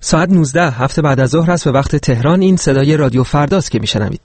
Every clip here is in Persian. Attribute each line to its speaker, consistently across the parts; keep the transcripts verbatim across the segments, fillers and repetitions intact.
Speaker 1: ساعت نوزده هفت بعد از ظهر است به وقت تهران. این صدای رادیو فرداست که میشنوید.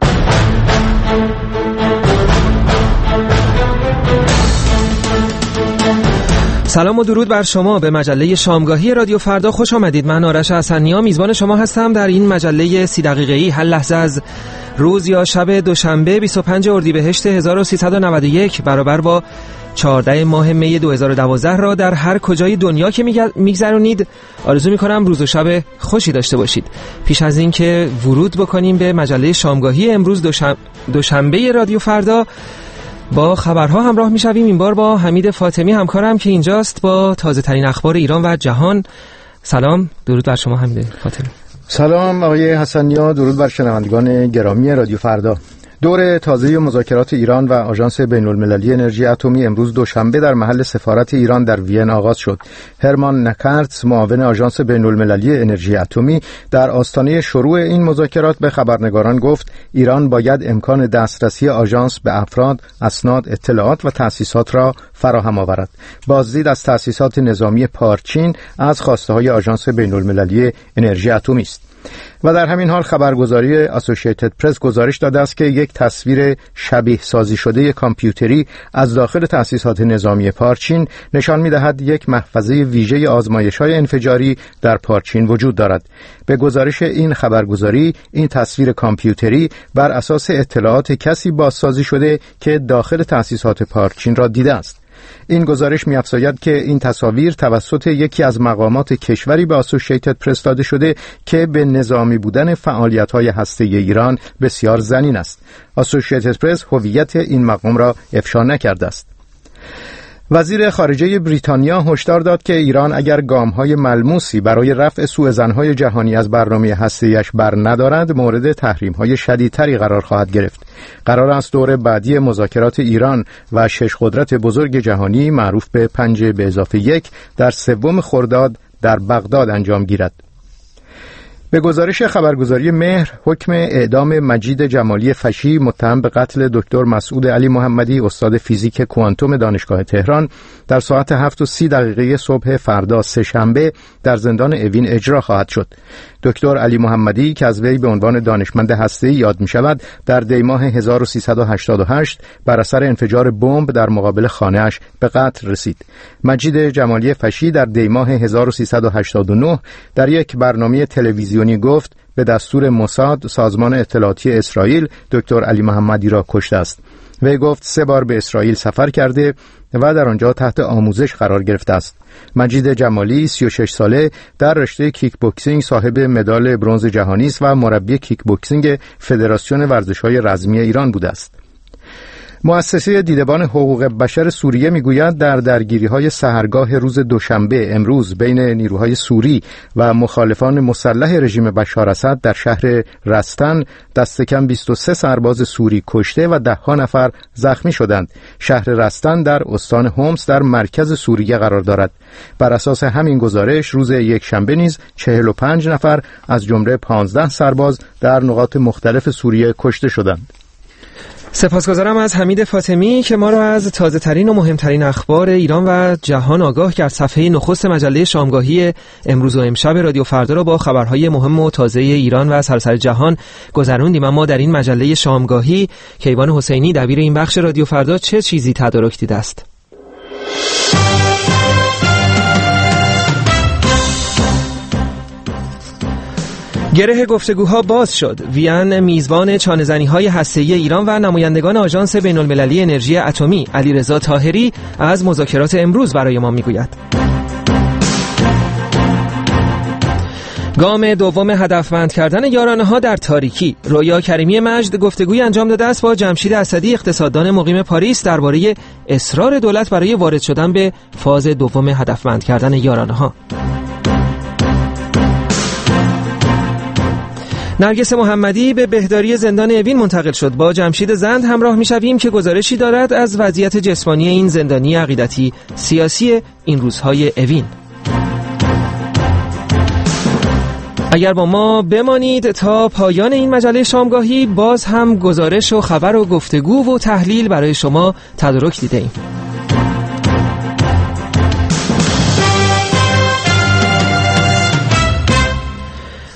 Speaker 1: سلام و درود بر شما. به مجله شامگاهی رادیو فردا خوش آمدید. من آرش حسنیا میزبان شما هستم در این مجله سی دقیقه‌ای هر لحظه از روز یا شب دوشنبه بیست و پنجم اردیبهشت هزار و سیصد و نود و یک برابر با چهاردهم ماه می دو هزار و دوازده را در هر کجای دنیا که میگذرونید آرزو میکنم روز و شب خوشی داشته باشید. پیش از این که ورود بکنیم به مجله شامگاهی امروز دوشنبه, دوشنبه رادیو فردا، با خبرها همراه میشویم. این بار با حمید فاطمی همکارم که اینجاست با تازه ترین اخبار ایران و جهان. سلام، درود بر شما حمید فاطمی.
Speaker 2: سلام آقای حسنیا، درود بر شنوندگان گرامی رادیو فردا. دور تازه مذاکرات ایران و آژانس بین‌المللی انرژی اتمی امروز دوشنبه در محل سفارت ایران در وین آغاز شد. هرمان نکرتس، معاون آژانس بین‌المللی انرژی اتمی، در آستانه شروع این مذاکرات به خبرنگاران گفت ایران باید امکان دسترسی آژانس به افراد، اسناد، اطلاعات و تأسیسات را فراهم آورد. بازدید از تأسیسات نظامی پارچین از خواسته‌های آژانس بین‌المللی انرژی اتمی است. و در همین حال خبرگزاری اسوسییتد پرس گزارش داده است که یک تصویر شبیه سازی شده کامپیوتری از داخل تأسیسات نظامی پارچین نشان می‌دهد یک محفظه ویژه آزمایش‌های انفجاری در پارچین وجود دارد. به گزارش این خبرگزاری این تصویر کامپیوتری بر اساس اطلاعات کسی بازسازی شده که داخل تأسیسات پارچین را دیده است. این گزارش می‌افزاید که این تصاویر توسط یکی از مقامات کشوری به اسوسییتد پرس داده شده که به نظامی بودن فعالیت‌های هسته‌ای ایران بسیار ظنین است. اسوسییتد پرس هویت این مقام را افشا نکرده است. وزیر خارجه بریتانیا هشدار داد که ایران اگر گام‌های ملموسی برای رفع سوءظن‌های جهانی از برنامه هسته‌ایش بر ندارد مورد تحریم‌های شدیدتری قرار خواهد گرفت. قرار است دور بعدی مذاکرات ایران و شش قدرت بزرگ جهانی معروف به پنج به اضافه یک در سوم خرداد در بغداد انجام گیرد. به گزارش خبرگزاری مهر، حکم اعدام مجید جمالی فشی متهم به قتل دکتر مسعود علی محمدی استاد فیزیک کوانتوم دانشگاه تهران در ساعت هفت و سی دقیقه صبح فردا سه‌شنبه در زندان اوین اجرا خواهد شد. دکتر علی محمدی که از وی به عنوان دانشمند هسته‌ای یاد می شود در دیماه هزار و سیصد و هشتاد و هشت بر اثر انفجار بمب در مقابل خانه‌اش به قتل رسید. مجید جمالی فشی در دیماه هزار و سیصد و هشتاد و نه در یک برنامه تلویزیونی گفت به دستور موساد، سازمان اطلاعاتی اسرائیل، دکتر علی محمدی را کشته است. وی گفت سه بار به اسرائیل سفر کرده و در آنجا تحت آموزش قرار گرفته است. مجید جمالی سی و شش ساله در رشته کیک بوکسینگ صاحب مدال برنز جهانی است و مربی کیک بوکسینگ فدراسیون ورزش‌های رزمی ایران بوده است. مؤسسه دیدبان حقوق بشر سوریه میگوید در درگیری‌های سحرگاه روز دوشنبه امروز بین نیروهای سوری و مخالفان مسلح رژیم بشار اسد در شهر رستن دست کم بیست و سه سرباز سوری کشته و ده ها نفر زخمی شدند. شهر رستن در استان حمص در مرکز سوریه قرار دارد. بر اساس همین گزارش روز یک شنبه نیز چهل و پنج نفر از جمله پانزده سرباز در نقاط مختلف سوریه کشته شدند.
Speaker 1: سپاسگزارم از حمید فاطمی که ما را از تازه ترین و مهمترین اخبار ایران و جهان آگاه کرد. صفحه نخست مجله شامگاهی امروز و امشب رادیو فردا را با خبرهای مهم و تازه ایران و سراسر جهان گذروندیم. اما در این مجله شامگاهی کیوان حسینی دبیر این بخش رادیو فردا چه چیزی تدارک دیده است؟ گره گفتگوها باز شد. وین میزبان چانه‌زنی‌های هسته‌ای ایران و نمایندگان آژانس بین‌المللی انرژی اتمی علیرضا طاهری از مذاکرات امروز برای ما میگوید. گام دوم هدفمند کردن یارانه‌ها در تاریکی. رویا کریمی مجد گفتگوی انجام داده است با جمشید اسدی اقتصاددان مقیم پاریس درباره اصرار دولت برای وارد شدن به فاز دوم هدفمند کردن یارانه‌ها. نرگس محمدی به بهداری زندان اوین منتقل شد. با جمشید زند همراه می‌شویم که گزارشی دارد از وضعیت جسمانی این زندانی عقیدتی سیاسی این روزهای اوین. اگر با ما بمانید تا پایان این مجله شامگاهی باز هم گزارش و خبر و گفتگو و تحلیل برای شما تدارک دیده ایم.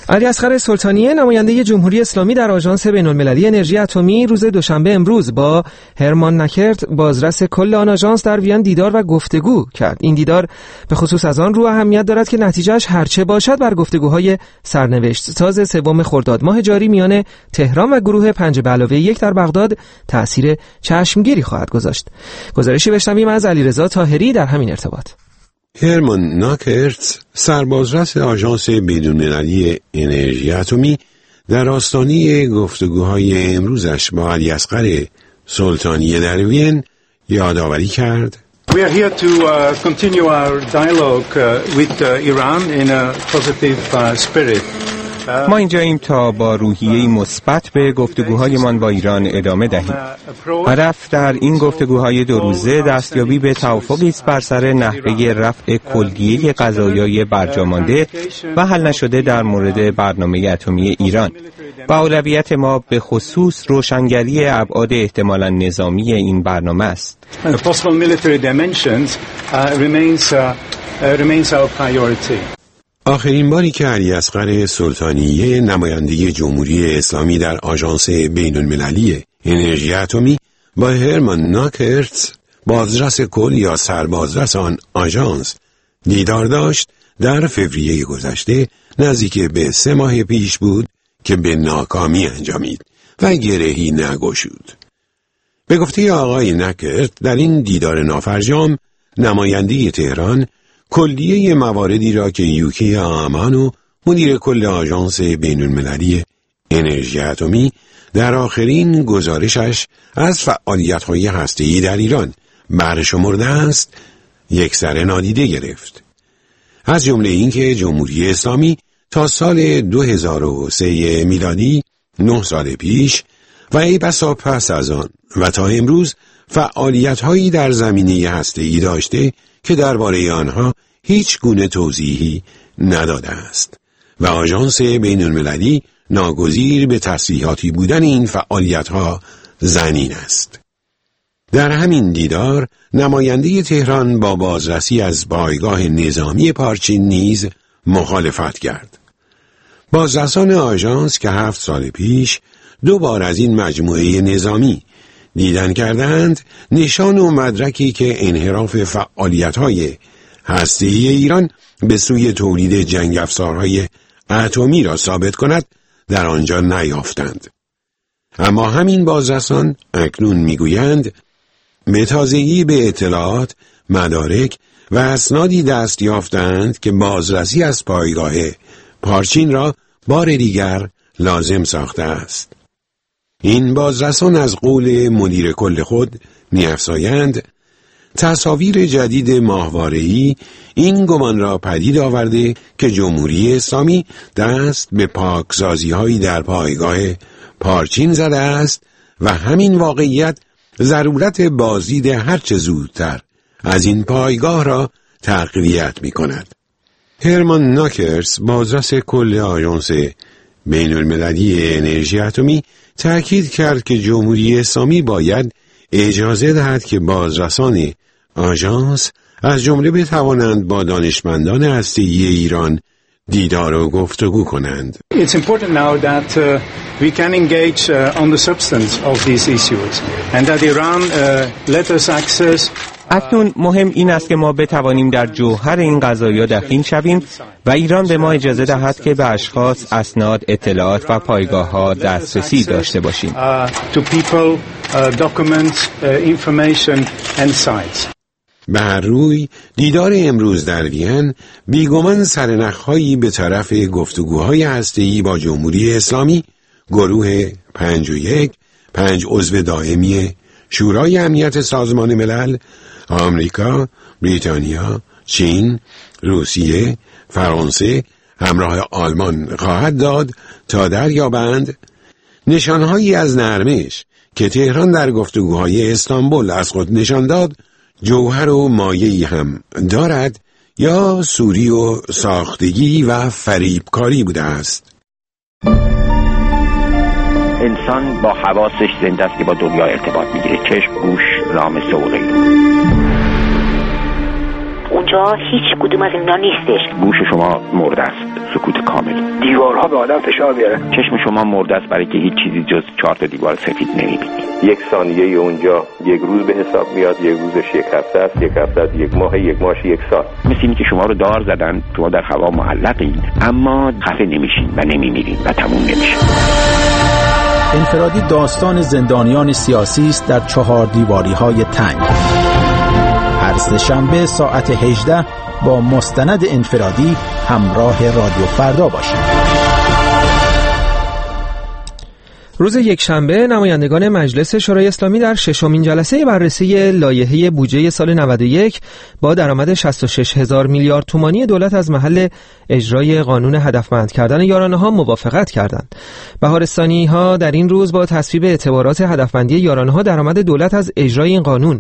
Speaker 1: علیاصغر سلطانیه نماینده جمهوری اسلامی در آژانس بین‌المللی انرژی اتمی روز دوشنبه امروز با هرمان نکرت بازرس کل آن آژانس در وین دیدار و گفتگو کرد. این دیدار به خصوص از آن رو اهمیت دارد که نتیجهش هرچه باشد بر گفتگوهای سرنوشت ساز سوم خرداد ماه جاری میان تهران و گروه پنج به علاوه یک در بغداد تأثیر چشمگیری خواهد گذاشت. گزارشی بشنویم از علیرضا طاهری در همین ارتباط.
Speaker 3: هرمان ناکرت، سربازرس آژانس بین‌المللی انرژی اتمی، در آستانه گفتگوهای امروزش با علیاصغر سلطانیه در وین یادآوری کرد
Speaker 4: We are here to uh, continue our dialogue uh, with uh, Iran in a positive uh, spirit.
Speaker 5: ما اینجاییم تا با روحیه‌ای مثبت به گفتگوهایمان با ایران ادامه دهیم. هدف در این گفتگوهای دو روزه دستیابی به توافقی است بر سر نحوه رفع کلیه قضایای برجامانده و حل نشده در مورد برنامه اتمی ایران. و اولویت ما به خصوص روشنگری ابعاد احتمالاً نظامی این برنامه است.
Speaker 3: آخرین باری که علیاصغر سلطانیه نماینده جمهوری اسلامی در آژانس بین‌المللی انرژی اتمی با هرمان ناکرت بازرس کل یا سربازرس آن آژانس دیدار داشت در فوریه گذشته نزدیک به سه ماه پیش بود که به ناکامی انجامید و گرهی نگشود. به گفته آقای ناکرت در این دیدار نافرجام نماینده تهران کلیه مواردی را که یوکی آمانو مدیر کل آژانس بین‌المللی انرژی اتمی در آخرین گزارشش از فعالیت‌های هسته‌ای در ایران برشمرده است یکسره نادیده گرفت. از جمله اینکه جمهوری اسلامی تا سال دو هزار و سه میلادی نه سال پیش و ای بسا پس از آن و تا امروز فعالیت‌هایی در زمینه هسته‌ای داشته که درباره آنها هیچ گونه توضیحی نداده است و آژانس بین‌المللی ناگزیر به تصریحاتی بودن این فعالیت‌ها ضنین است. در همین دیدار نماینده تهران با بازرسی از پایگاه نظامی پارچین نیز مخالفت کرد. بازرسان آژانس که هفت سال پیش دو بار از این مجموعه نظامی دیدن کردند نشان و مدرکی که انحراف فعالیت‌های هسته‌ای ایران به سوی تولید جنگ افزارهای اتمی را ثابت کند در آنجا نیافتند. اما همین بازرسان اکنون میگویند به تازگی به اطلاعات، مدارک و اسنادی دست یافتند که بازرسی از پایگاه پارچین را بار دیگر لازم ساخته است. این بازرسان از قول مدیر کل خود می‌افزایند تصاویر جدید ماهواره‌ای این گمان را پدید آورده که جمهوری اسلامی دست به پاکسازی‌هایی در پایگاه پارچین زده است و همین واقعیت ضرورت بازدید هرچه زودتر از این پایگاه را تقویت می‌کند. هرمان ناکرت بازرس کل آژانس بین‌المللی انرژی اتمی تأکید کرد که جمهوری اسلامی باید اجازه دهد که بازرسان آژانس از جمله بتوانند با دانشمندان هسته‌ای ایران دیدار و گفتگو کنند.
Speaker 4: It's important now that uh, we can engage uh, on the substance of these issues and that Iran uh, let us access
Speaker 5: اکنون مهم این است که ما بتوانیم در جوهر این قضایا دخیل شویم و ایران به ما اجازه دهد که به اشخاص، اسناد، اطلاعات و پایگاه‌ها دسترسی داشته باشیم.
Speaker 3: به هر روی دیدار امروز در وین بیگمان سرنخ‌هایی به طرف گفتگوهای هسته‌ای با جمهوری اسلامی، گروه پنج و یک، پنج عضو دائمی شورای امنیت سازمان ملل، آمریکا، بریتانیا، چین، روسیه، فرانسه همراه آلمان خواهد داد تا دریابند نشانهایی از نرمش که تهران در گفتگوهای استانبول از خود نشان داد جوهر و مایه‌ای هم دارد یا سوری و ساختگی و فریبکاری بوده است.
Speaker 6: انسان با حواسش زنده است که با دنیا ارتباط میگیره، چشم، گوش، لامسه و غیره.
Speaker 7: اونجا هیچ کدوم از اینا نیستش.
Speaker 6: گوش شما مرده است، سکوت کامل.
Speaker 7: دیوارها به آدم فشار میارن.
Speaker 6: چشم شما مرده است برای که هیچ چیزی جز چهار تا دیوار سفید نمیبینید.
Speaker 8: یک ثانیه اونجا یک روز به حساب میاد، یک روزش یک هفته است، یک هفته یک ماه، یک ماهش یک سال.
Speaker 6: مثل اینی که شما رو دار زدن، شما در هوا معلقید اما خفه نمیشین و نمیمیرین و تموم نمیشین.
Speaker 9: انفرادی داستان زندانیان سیاسی است در چهار دیواری های تنگ. هر سه شنبه ساعت هجده با مستند انفرادی همراه رادیو فردا باشید.
Speaker 1: روز یکشنبه نمایندگان مجلس شورای اسلامی در ششمین جلسه بررسی لایحه بودجه سال نود و یک با درآمد شصت و شش هزار میلیارد تومانی دولت از محل اجرای قانون هدفمند کردن یارانه‌ها موافقت کردند. بهارستانی‌ها در این روز با تصویب اعتبارات هدفمندی یارانه‌ها درآمد دولت از اجرای این قانون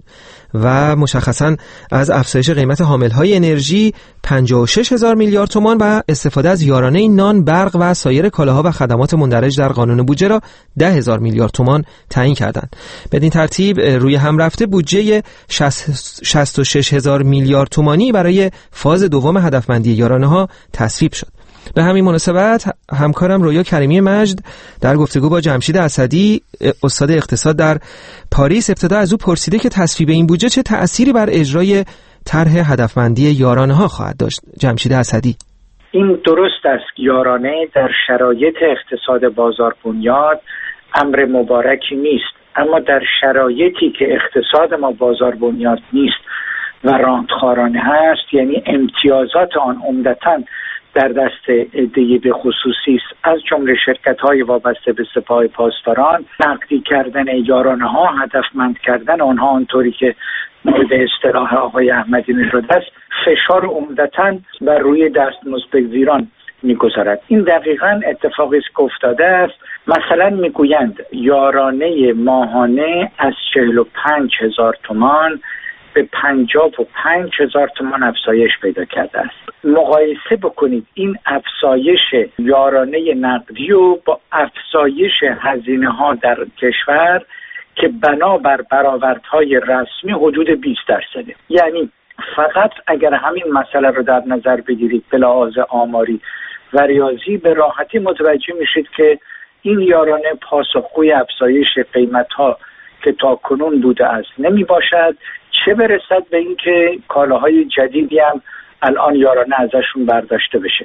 Speaker 1: و مشخصاً از افزایش قیمت حامل‌های انرژی پنجاه و شش هزار میلیارد تومان و استفاده از یارانه نان، برق و سایر کالاها و خدمات مندرج در قانون بودجه را ده هزار میلیارد تومان تعیین کردند. بدین ترتیب روی هم رفته بودجه شصت و شش هزار میلیارد تومانی برای فاز دوم هدفمندی یارانه‌ها تصویب شد. به همین مناسبت همکارم رویا کریمی مجد در گفتگو با جمشید اسدی استاد اقتصاد در پاریس ابتدا از او پرسیده که تصویب این بودجه چه تأثیری بر اجرای طرح هدفمندی یارانه‌ها خواهد داشت. جمشید اسدی:
Speaker 7: این درست است، یارانه در شرایط اقتصاد بازار بنیاد امر مبارکی نیست، اما در شرایطی که اقتصاد ما بازار بنیاد نیست و راندخارانه هست، یعنی امتیازات آن عمدتاً در دست عده‌ای به خصوصی است، از جمله شرکت‌های وابسته به سپاه پاسداران، نقدی کردن یارانه‌ها، هدفمند کردن آنها آنطوری که مورد اصطلاح آقای احمدی نژاد است، فشار عمدتاً بر روی دستمزدگزیران می‌گذارد. این دقیقاً اتفاقی است که افتاده است. مثلا میگویند یارانه ماهانه از چهل و پنج هزار تومان به پنجاه و پنج هزار تومان افزایش پیدا کرده است. مقایسه بکنید این افزایش یارانه نقدی و با افزایش هزینه ها در کشور که بنابر برآوردهای رسمی حدود بیست درصده. یعنی فقط اگر همین مسئله رو در نظر بگیرید به لحاظ آماری و ریاضی به راحتی متوجه میشید که این یارانه پاسخگوی افزایش قیمت ها که تا کنون بوده است نمی باشد، چه برسد به این که کالاهای جدیدی هم الان یارانه ازشون برداشته بشه.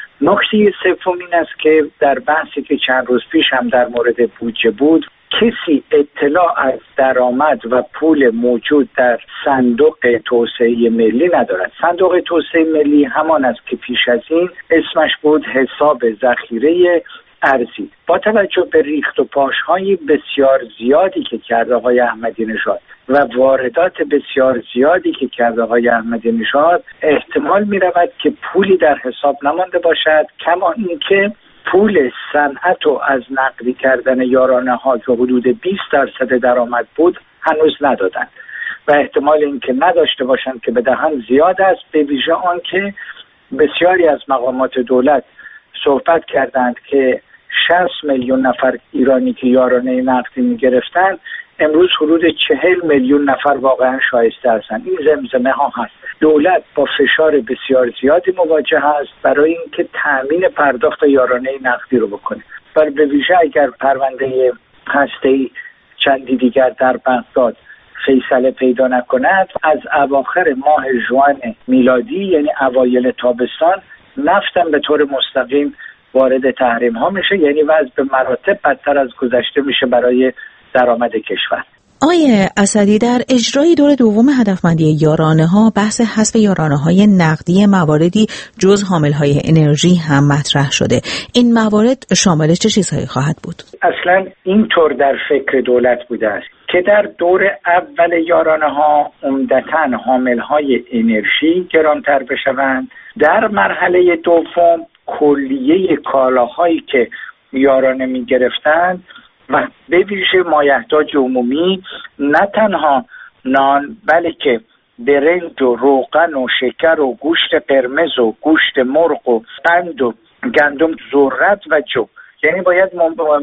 Speaker 7: نکته سوم این است که در بحثی که چند روز پیش هم در مورد بودجه بود، کسی اطلاع از درآمد و پول موجود در صندوق توسعه ملی ندارد. صندوق توسعه ملی همان است که پیش از این اسمش بود حساب ذخیره ارزی. با توجه به ریخت و پاش‌های بسیار زیادی که کرده آقای احمدی نژاد و واردات بسیار زیادی که کرده آقای احمدی نژاد، احتمال می‌رود که پولی در حساب نمانده باشد، کما اینکه پول صنعت و از نقدی کردن یارانه‌ها که حدود بیست درصد درآمد بود هنوز ندادند و احتمال اینکه نداشته باشند که بدهند زیاد است، به ویژه آنکه بسیاری از مقامات دولت صحبت کردند که شصت میلیون نفر ایرانی که یارانه نقدی می‌گرفتند امروز حدود چهل میلیون نفر واقعا شایسته هستند. این زمزمه ها هست. دولت با فشار بسیار زیادی مواجه است برای اینکه تأمین پرداخت یارانه نقدی رو بکنه. بر به ویژه اگر پرونده هسته‌ای چندی دیگر در بغداد فیصله پیدا نکند، از اواخر ماه ژوئن میلادی یعنی اوایل تابستان نفتم به طور مستقیم وارد تحریم ها میشه، یعنی وضع به مراتب بدتر از گذشته میشه برای درآمد کشور.
Speaker 10: آقای اسدی، در اجرای دور دوم هدفمندی یارانه ها بحث حذف یارانه های نقدی مواردی جز حامل های انرژی هم مطرح شده. این موارد شامل چه چیزهایی خواهد بود؟
Speaker 7: اصلا اینطور در فکر دولت بوده است که در دور اول یارانه ها عمدتاً حامل های انرژی گرانتر بشوند، در مرحله دوم کلیه کالاهایی که یارانه می گرفتند و به ویژه مایحتاج عمومی، نه تنها نان بلکه برنج و روغن و شکر و گوشت قرمز و گوشت مرغ و قند و گندم، ذرت و جو، یعنی باید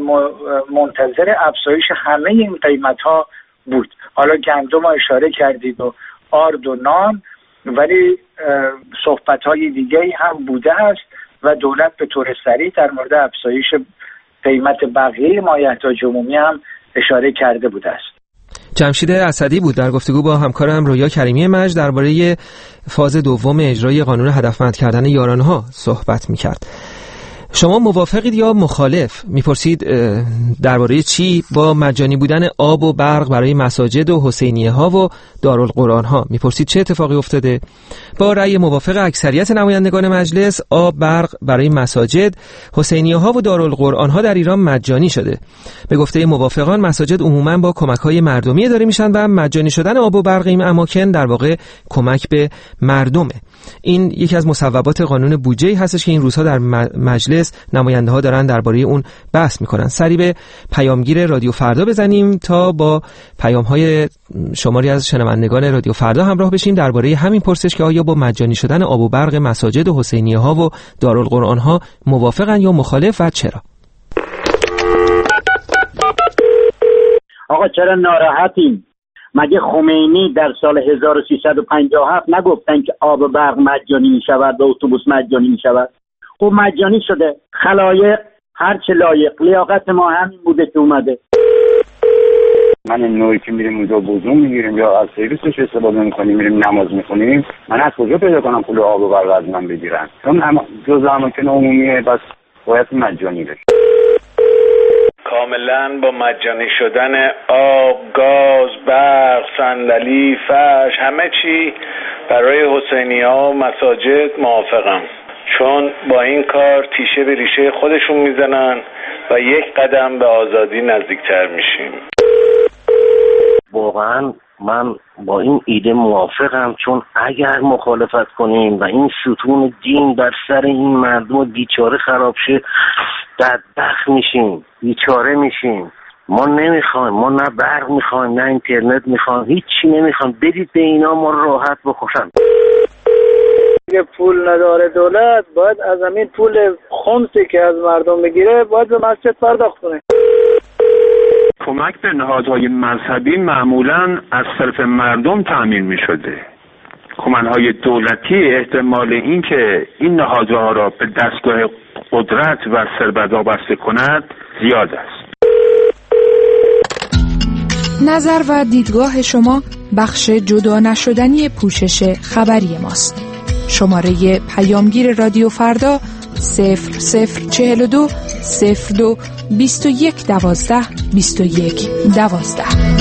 Speaker 7: منتظر افزایش همه این قیمت ها بود. حالا گندم ها اشاره کردید و آرد و نان، ولی صحبت های دیگه هم بوده است و دولت به طور سریع در مورد افزایش قیمت بقیه مایحتاج عمومی هم اشاره کرده بوده است.
Speaker 1: جمشید اسدی بود در گفتگو با همکارم رویا کریمی مجد درباره فاز دوم اجرای قانون هدفمند کردن یارانه‌ها صحبت می‌کرد. شما موافقید یا مخالف؟ میپرسید درباره چی؟ با مجانی بودن آب و برق برای مساجد و حسینیه ها و دارالقرآن ها. میپرسید چه اتفاقی افتاده؟ با رأی موافق اکثریت نمایندگان مجلس، آب برق برای مساجد، حسینیه ها و دارالقرآن ها در ایران مجانی شده. به گفته موافقان مساجد عموما با کمک های مردمی اداره میشن و مجانی شدن آب و برق این اماکن در واقع کمک به مردمه. این یکی از مصوبات قانون بودجه هستش که این روزها در مجلس نماینده ها دارن درباره اون بحث میکنن. سری به پیامگیر رادیو فردا بزنیم تا با پیام های شماری از شنوندگان رادیو فردا همراه بشیم درباره همین پرسش که آیا با مجانی شدن آب و برق مساجد و حسینیه ها و دارالقرآن ها موافقن یا مخالف و چرا؟
Speaker 11: آقا چرا ناراحتیم؟ مگه خمینی در سال هزار و سیصد و پنجاه و هفت نگفتن که آب و برق مجانی می شود و اتوبوس مجانی می شود؟ خب مجانی شده. خلایق هر چه لایق، لیاقت ما همین بوده که اومده.
Speaker 12: من نوعی که میریم اونجا وضو میگیریم یا از سرویسش استفاده میکنیم میریم نماز میخونیم، من از کجا پیدا کنم پول آب و برق از من بگیرن؟ چون جز اماکن عمومیه، بس باید مجانی بشه.
Speaker 13: کاملا با مجانی شدن آب، گاز، برق، صندلی، فرش، همه چی برای حسینی‌ها و مساجد موافقم، چون با این کار تیشه به ریشه خودشون میزنن و یک قدم به آزادی نزدیکتر میشیم.
Speaker 14: واقعا من با این ایده موافقم، چون اگر مخالفت کنیم و این ستون دین بر سر این مردم بیچاره خراب شه، بدبخت میشیم، بیچاره میشیم. ما نمیخوایم، ما نه برق میخوایم نه اینترنت میخوایم، هیچی نمیخوایم. بدید به اینا ما راحت بخوشن.
Speaker 15: اگه پول نداره دولت، باید از همین پول خمسی که از مردم بگیره باید به مسجد پرداخت کنه.
Speaker 16: کمک به نهادهای مذهبی معمولاً از طرف مردم تأمین می شده. کمک‌های دولتی احتمال این که این نهادها را به دستگاه قدرت و ثروت وابسته کند زیاد است.
Speaker 17: نظر و دیدگاه شما بخش جدا نشدنی پوشش خبری ماست. شماره پیامگیر رادیو فردا صفر صفر چهل و دو صفر دو بیست و یک دوازده بیست و یک دوازده.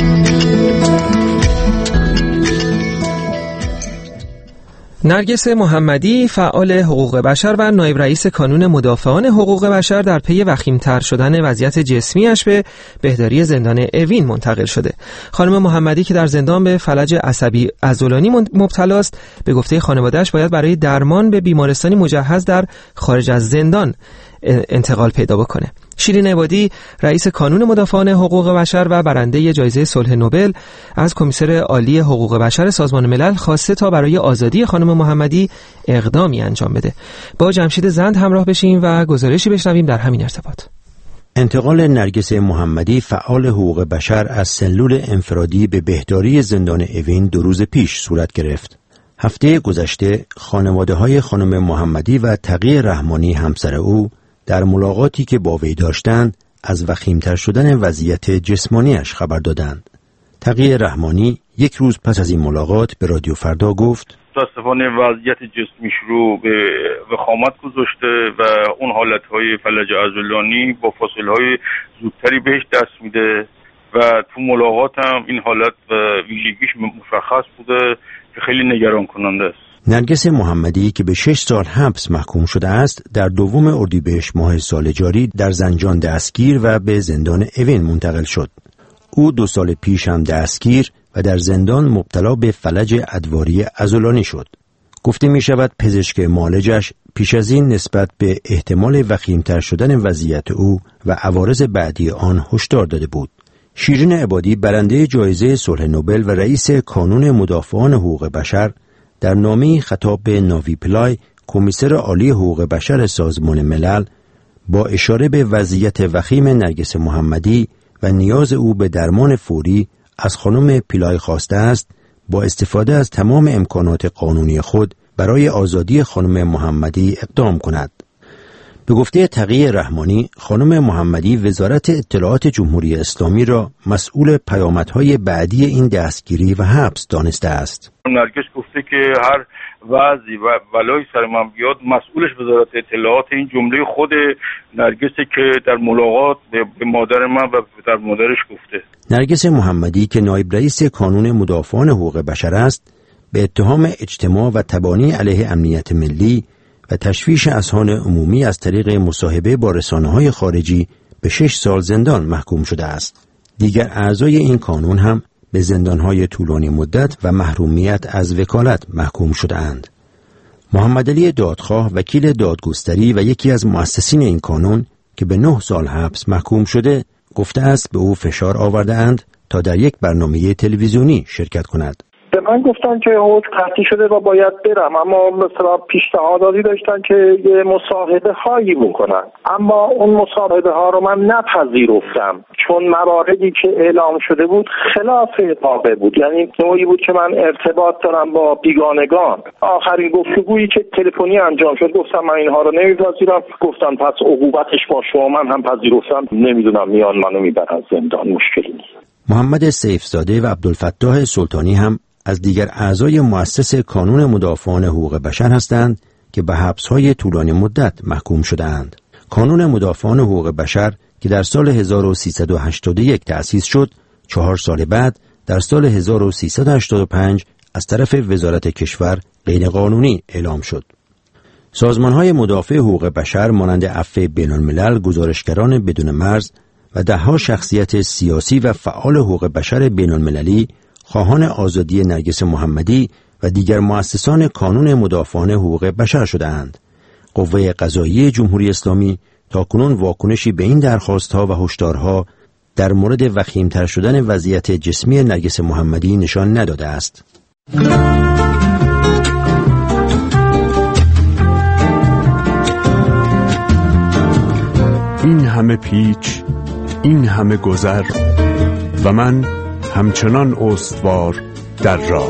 Speaker 1: نرگس محمدی فعال حقوق بشر و نایب رئیس کانون مدافعان حقوق بشر در پی وخیم‌تر شدن وضعیت جسمیش به بهداری زندان اوین منتقل شده. خانم محمدی که در زندان به فلج عصبی عضلانی مبتلا است، به گفته خانواده‌اش باید برای درمان به بیمارستانی مجهز در خارج از زندان انتقال پیدا بکنه. شیرین عبادی رئیس کانون مدافعان حقوق بشر و برنده جایزه صلح نوبل از کمیسر عالی حقوق بشر سازمان ملل خواسته تا برای آزادی خانم محمدی اقدامی انجام بده. با جمشید زند همراه بشیم و گزارشی بشنویم در همین ارتباط.
Speaker 18: انتقال نرگس محمدی فعال حقوق بشر از سلول انفرادی به بهداری زندان اوین دو روز پیش صورت گرفت. هفته گذشته خانواده‌های خانم محمدی و تقی رحمانی همسر او در ملاقاتی که با وی داشتند از وخیم‌تر شدن وضعیت جسمانیش خبر دادند. تقی رحمانی یک روز پس از این ملاقات به رادیو فردا گفت:
Speaker 19: متاسفانه وضعیت جسمیش رو به وخامت گذاشته و اون حالتهای فلج عضلانی با فاصله‌های زودتری بهش دست میده و تو ملاقات هم این حالت و ویژگیش مشخص بوده که خیلی نگران کننده است.
Speaker 18: نرگس محمدی که به شش سال حبس محکوم شده است، در دوم اردیبهشت ماه سال جاری در زنجان دستگیر و به زندان اوین منتقل شد. او دو سال پیش هم دستگیر و در زندان مبتلا به فلج ادواری عضلانی شد. گفته می شود پزشک معالجش پیش از این نسبت به احتمال وخیم‌تر شدن وضعیت او و عوارض بعدی آن هشدار داده بود. شیرین عبادی برنده جایزه صلح نوبل و رئیس کانون مدافعان حقوق بشر در نامه‌ای خطاب به ناوی پلای کمیسر عالی حقوق بشر سازمان ملل با اشاره به وضعیت وخیم نرگس محمدی و نیاز او به درمان فوری از خانم پلای خواسته است با استفاده از تمام امکانات قانونی خود برای آزادی خانم محمدی اقدام کند. به گفته تقی رحمانی، خانم محمدی وزارت اطلاعات جمهوری اسلامی را مسئول پیامدهای بعدی این دستگیری و حبس دانسته است.
Speaker 19: نرگس گفته که هر وضعی و بلای سر من بیاد مسئولش وزارت اطلاعات. این جمله خود نرگسه که در ملاقات به مادر من و در مادرش گفته.
Speaker 18: نرگس محمدی که نایب رئیس کانون مدافعان حقوق بشر است، به اتهام اجتماع و تبانی علیه امنیت ملی و تشویش اذهان عمومی از طریق مصاحبه با رسانه‌های خارجی به شش سال زندان محکوم شده است. دیگر اعضای این کانون هم به زندانهای طولانی مدت و محرومیت از وکالت محکوم شده‌اند. محمد علی دادخواه وکیل دادگستری و یکی از مؤسسین این کانون که به نه سال حبس محکوم شده، گفته است به او فشار آورده‌اند تا در یک برنامه تلویزیونی شرکت کند.
Speaker 20: به من گفتن که حکم قطعی شده و باید برم، اما مثلا پیشنهادی داشتن که یه مصاحبه هایی بکنن، اما اون مصاحبه ها رو من نپذیرفتم چون مواردی که اعلام شده بود خلاف واقع بود، یعنی نوعی بود که من ارتباط دارم با بیگانگان. آخرین گفتگویی که تلفنی انجام شد گفتم من اینها رو نمیپذیرم، گفتن پس عقوبتش با شما. من هم پذیرفتم، نمیدونم میان منو میبرن زندان، مشکلی نیست.
Speaker 18: محمد سیفزاده و عبدالفتاح سلطانی هم از دیگر اعضای مؤسس کانون مدافعان حقوق بشر هستند که به حبس‌های طولانی مدت محکوم شده‌اند. کانون مدافعان حقوق بشر که در سال هزار و سیصد و هشتاد و یک تأسیس شد، چهار سال بعد در سال هزار و سیصد و هشتاد و پنج از طرف وزارت کشور غیرقانونی اعلام شد. سازمان‌های مدافع حقوق بشر مانند عفو بین‌الملل، گزارشگران بدون مرز و ده‌ها شخصیت سیاسی و فعال حقوق بشر بین‌المللی خواهان آزادی نرگس محمدی و دیگر مؤسسان کانون مدافعان حقوق بشر شده‌اند. قوه قضاییه جمهوری اسلامی تاکنون واکنشی به این درخواست‌ها و هشدارها در مورد وخیم‌تر شدن وضعیت جسمی نرگس محمدی نشان نداده است.
Speaker 21: این همه پیچ، این همه گذر و من همچنان استوار در راه.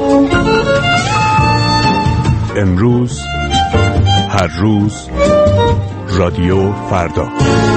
Speaker 21: امروز، هر روز، رادیو فردا.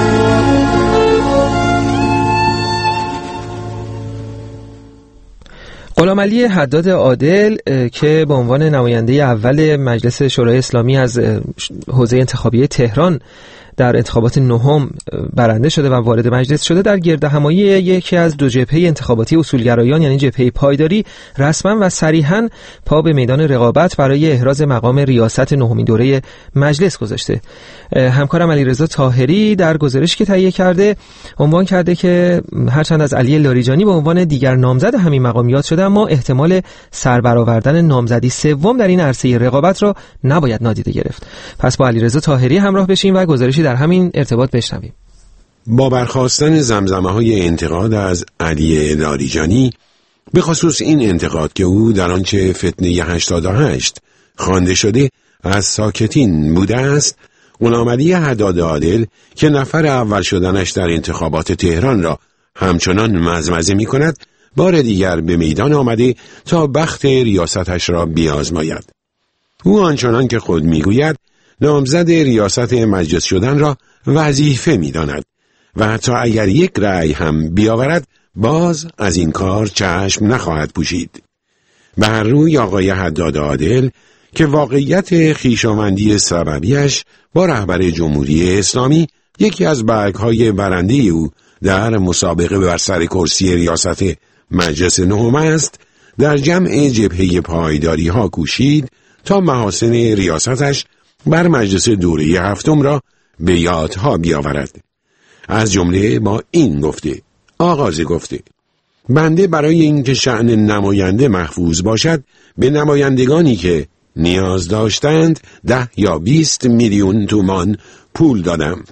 Speaker 1: غلامعلی حداد عادل که به عنوان نماینده اول مجلس شورای اسلامی از حوزه انتخابی تهران در انتخابات نهم برنده شده و وارد مجلس شده، در گردهمایی یکی از دو جبهه انتخاباتی اصولگرایان یعنی جبهه پایداری رسما و صریحا پا به میدان رقابت برای احراز مقام ریاست نهمین دوره مجلس گذاشته. همکارم علیرضا طاهری در گزارشی که تهیه کرده عنوان کرده که هرچند از علی لاریجانی به عنوان دیگر نامزد همین مقام یاد شده، اما احتمال سربرآوردن نامزدی سوم در این عرصه رقابت را نباید نادیده گرفت. پس با علیرضا طاهری همراه بشیم و گزارشی در همین ارتباط بشنویم.
Speaker 3: با برخاستن زمزمه‌های انتقاد از علی لاریجانی به خصوص این انتقاد که او در آنچه فتنه هشتاد و هشت خوانده شده از ساکتین بوده است، غلامعلی حداد عادل که نفر اول شدنش در انتخابات تهران را همچنان مزمزه می کند، بار دیگر به میدان آمده تا بخت ریاستش را بیازماید. او آنچنان که خود میگوید نامزد ریاست مجلس شدن را وظیفه می‌داند و حتی اگر یک رأی هم بیاورد باز از این کار چشم نخواهد پوشید. بر روی آقای حداد عادل که واقعیت خویشاوندی سببیش با رهبر جمهوری اسلامی یکی از برگ‌های برنده او در مسابقه بر سر کرسی ریاست مجلس نهم است، در جمع جبهه پایداری ها کوشید تا محاسن ریاستش بر مجلس دوره هفتم را به یادها بیاورد. از جمله با این گفته، آغاز گفته: بنده برای اینکه شأن نماینده محفوظ باشد به نمایندگانی که نیاز داشتند ده یا بیست میلیون تومان پول دادم.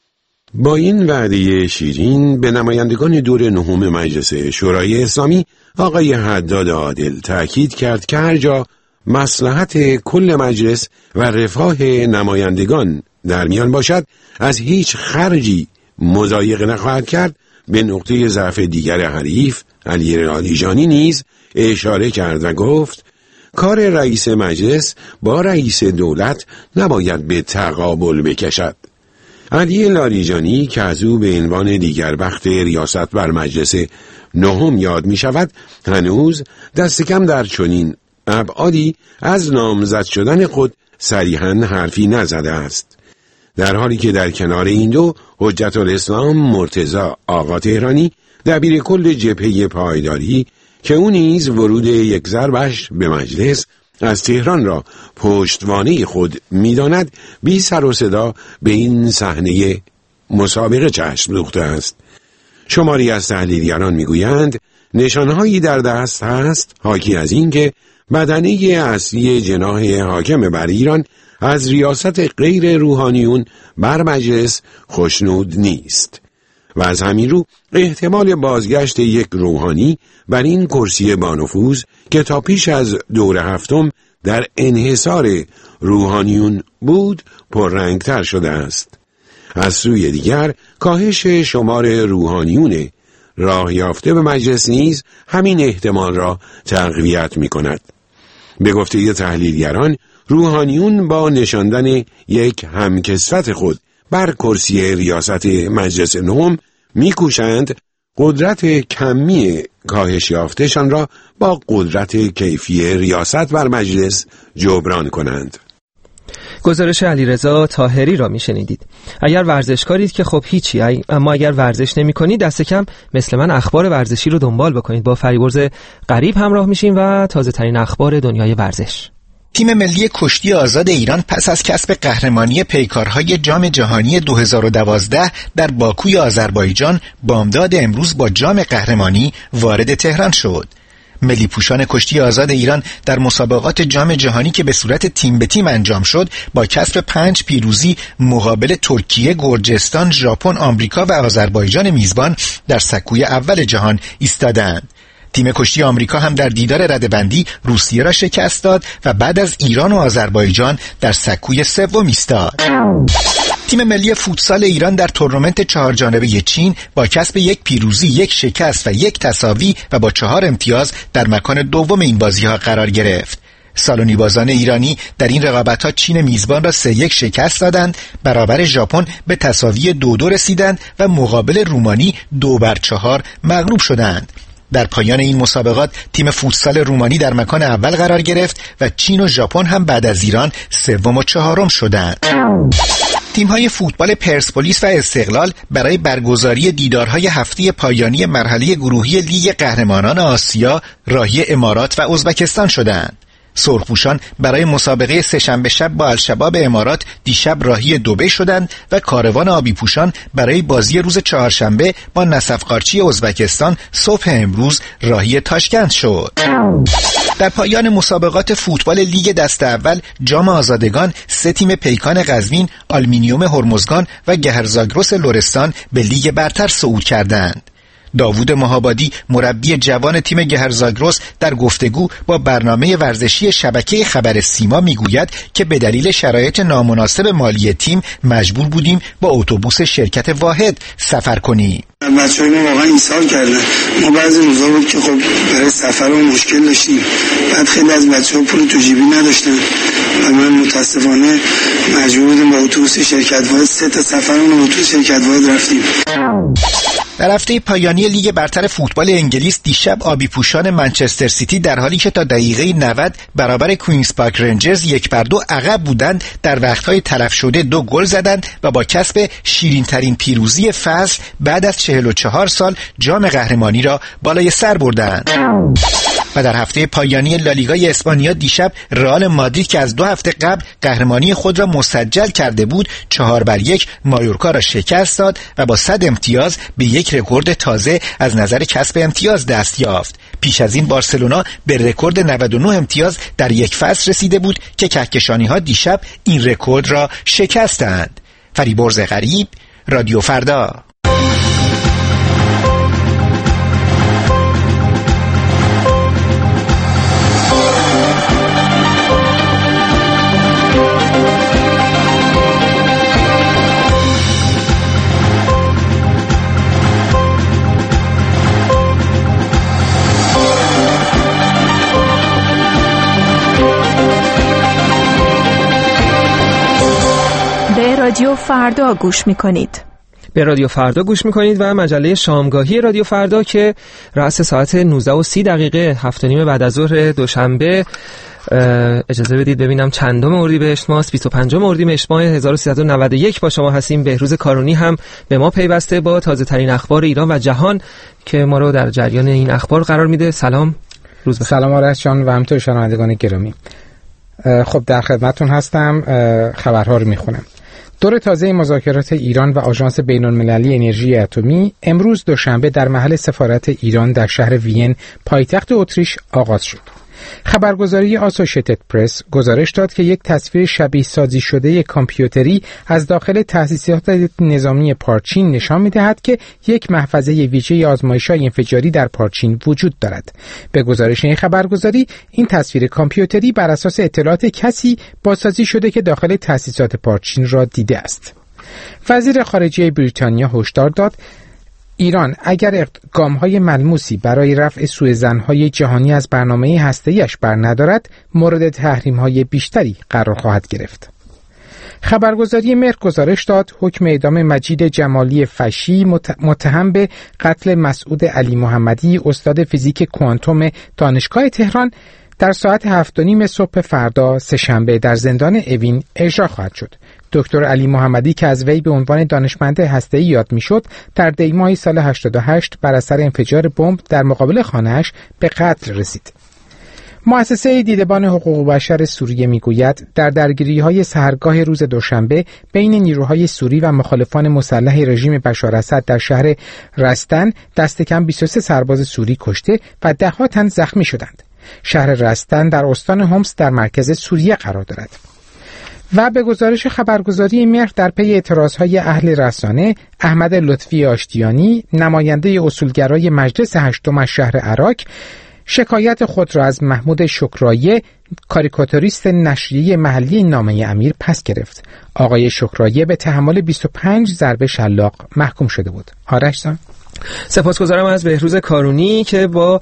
Speaker 3: با این وعده شیرین به نمایندگان دور نهم مجلس شورای اسلامی آقای حداد عادل تأکید کرد که هر جا مصلحت کل مجلس و رفاه نمایندگان در میان باشد از هیچ خرجی مضایقه نخواهد کرد. به نقطه ضعف دیگر حریف علی لاریجانی نیز اشاره کرد و گفت کار رئیس مجلس با رئیس دولت نباید به تقابل بکشد. علی لاریجانی که از او به عنوان دیگر بخت ریاست بر مجلس نهم یاد می شود، هنوز دست کم در چنین ابعادی از نامزد شدن خود صریحاً حرفی نزده است، در حالی که در کنار این دو حجت الاسلام مرتضی آقا تهرانی دبیر کل جبهه پایداری که او نیز ورود یک ضربش به مجلس از تهران را پشتوانه خود می‌داند، بی سر و صدا به این صحنه مسابقه چشم دوخته است. شماری از تحلیلگران می‌گویند نشانهایی در دست هست حاکی از این که بدنه اصلی جناح حاکم بر ایران از ریاست غیر روحانیون بر مجلس خوشنود نیست و از همین رو احتمال بازگشت یک روحانی بر این کرسی بانفوذ که تا پیش از دور هفتم در انحصار روحانیون بود پررنگتر شده است. از سوی دیگر کاهش شمار روحانیون راه یافته به مجلس نیز همین احتمال را تقویت می کند. به گفته تحلیلگران روحانیون با نشاندن یک همکسوت خود بر کرسی ریاست مجلس نهم می‌کوشند قدرت کمی کاهش یافته‌شان را با قدرت کیفی ریاست بر مجلس جبران کنند.
Speaker 1: گزارش علیرضا طاهری را میشنیدید. اگر ورزشکارید که خب هیچی، اما اگر ورزش نمی کنید دست کم مثل من اخبار ورزشی رو دنبال بکنید. با فریبرز غریب همراه میشیم و تازه ترین اخبار دنیای ورزش.
Speaker 2: تیم ملی کشتی آزاد ایران پس از کسب قهرمانی پیکارهای جام جهانی دو هزار و دوازده در باکوی آذربایجان بامداد امروز با جام قهرمانی وارد تهران شد. ملی پوشان کشتی آزاد ایران در مسابقات جام جهانی که به صورت تیم به تیم انجام شد با کسب پنج پیروزی مقابل ترکیه، گرجستان، ژاپن، آمریکا و آذربایجان میزبان در سکوی اول جهان ایستادند. تیم کشتی آمریکا هم در دیدار رده‌بندی روسیه را شکست داد و بعد از ایران و آذربایجان در سکوی سوم ایستاد. تیم ملی فوتسال ایران در تورنمنت چهار جانبه چین با کسب یک پیروزی، یک شکست و یک تساوی و با چهار امتیاز در مکان دوم این بازی‌ها قرار گرفت. سالونیبازان ایرانی در این رقابت‌ها چین میزبان را سه یک شکست دادند، برابر ژاپن به تساوی دو دو رسیدند و مقابل رومانی دو بر چهار مغلوب شدند. در پایان این مسابقات تیم فوتسال رومانی در مکان اول قرار گرفت و چین و ژاپن هم بعد از ایران سوم و چهارم شدند. تیم‌های فوتبال پرسپولیس و استقلال برای برگزاری دیدارهای هفته پایانی مرحله گروهی لیگ قهرمانان آسیا راهی امارات و ازبکستان شدند. سرخپوشان برای مسابقه سه‌شنبه شب با الشباب امارات دیشب راهی دبی شدند و کاروان آبی پوشان برای بازی روز چهارشنبه با نسفقارچی ازبکستان صبح امروز راهی تاشکند شد. در پایان مسابقات فوتبال لیگ دست اول جام آزادگان سه تیم پیکان قزوین، آلومینیوم هرمزگان و گهرزاگرس لرستان به لیگ برتر صعود کردند. داوود مهابادی مربی جوان تیم گهرزاگرس در گفتگو با برنامه ورزشی شبکه خبر سیما میگوید که به دلیل شرایط نامناسب مالی تیم مجبور بودیم با اتوبوس شرکت واحد سفر کنیم.
Speaker 22: بچه‌های ما واقعا ایثار کردن. ما بعضی روزا بود که خب برای سفرمون مشکل داشتیم. بعد خیلی از بچه‌ها پول تو جیبی نداشتن و من متاسفانه مجبور بودیم با اتوبوس شرکت واحد سه تا سفرمون با اتوبوس شرکت واحد رفتیم.
Speaker 2: در هفته پایانی لیگ برتر فوتبال انگلیس دیشب آبی پوشان منچستر سیتی در حالی که تا دقیقه نود برابر کوینز پارک رنجرز یک بر دو عقب بودند در وقتهای تلف شده دو گل زدند و با کسب شیرین ترین پیروزی فصل بعد از چهل و چهار سال جام قهرمانی را بالای سر بردند. و در هفته پایانی لالیگای اسپانیا دیشب رئال مادرید که از دو هفته قبل قهرمانی خود را مسجل کرده بود چهار بر یک مایورکا را شکست داد و با صد امتیاز به یک رکورد تازه از نظر کسب امتیاز دست یافت. پیش از این بارسلونا به رکورد نود و نه امتیاز در یک فصل رسیده بود که کهکشانی‌ها دیشب این رکورد را شکستند. فریبرز غریب، رادیو فردا.
Speaker 17: به رادیو فردا گوش میکنید.
Speaker 1: به رادیو فردا گوش میکنید و مجله شامگاهی رادیو فردا که رأس ساعت نوزده و سی دقیقه هفت و نیم بعد از ظهر دوشنبه، اجازه بدید ببینم چندم اردیبهشت ماست، بیست و پنجم اردیبهشت ماه هزار و سیصد و نود و یک با شما هستیم. بهروز کارونی هم به ما پیوسته با تازه ترین اخبار ایران و جهان که ما رو در جریان این اخبار قرار میده. سلام روز بخیر.
Speaker 4: سلام آرش جان و همینطور شنوندگان گرامی. خب در خدمتتون هستم، خبرها رو میخونم. دور تازه مذاکرات ایران و آژانس بین‌المللی انرژی اتمی امروز دوشنبه در محل سفارت ایران در شهر وین پایتخت اتریش آغاز شد. خبرگزاری آسوشیتد پرس گزارش داد که یک تصویر شبیه سازی شده کامپیوتری از داخل تأسیسات نظامی پارچین نشان می‌دهد که یک محفظه ویژه آزمایش‌های انفجاری در پارچین وجود دارد. به گزارش این خبرگزاری، این تصویر کامپیوتری بر اساس اطلاعات کسی بازسازی شده که داخل تأسیسات پارچین را دیده است. وزیر خارجه بریتانیا هشدار داد ایران اگر اقدام‌های ملموسی برای رفع سوءظن‌های جهانی از برنامه هسته‌ایش بر ندارد، مورد تحریم‌های بیشتری قرار خواهد گرفت. خبرگزاری مهر گزارش داد حکم اعدام مجید جمالی فشی متهم به قتل مسعود علی محمدی استاد فیزیک کوانتوم دانشگاه تهران در ساعت هفت و نیم صبح فردا سه‌شنبه در زندان اوین اجرا خواهد شد. دکتر علی محمدی که از وی به عنوان دانشمند هسته‌ای یاد میشد، در دی ماه سال هشتاد و هشت بر اثر انفجار بمب در مقابل خانه‌اش به قتل رسید. مؤسسه دیدبان حقوق بشر سوریه میگوید در درگیری‌های سحرگاه روز دوشنبه بین نیروهای سوری و مخالفان مسلح رژیم بشار اسد در شهر رستن دست کم بیست و سه سرباز سوری کشته و ده‌ها تن زخمی شدند. شهر رستن در استان حمص در مرکز سوریه قرار دارد. و به گزارش خبرگزاری مهر در پی اعتراضهای اهل رسانه، احمد لطفی آشتیانی، نماینده اصولگرای مجلس هشتم از شهر عراق، شکایت خود را از محمود شکرایه، کاریکاتوریست نشریه محلی نامه امیر پس گرفت. آقای شکرایه به تحمل بیست و پنج ضربه شلاق محکوم شده بود. آرش جان،
Speaker 1: سپاسگزارم از بهروز کارونی که با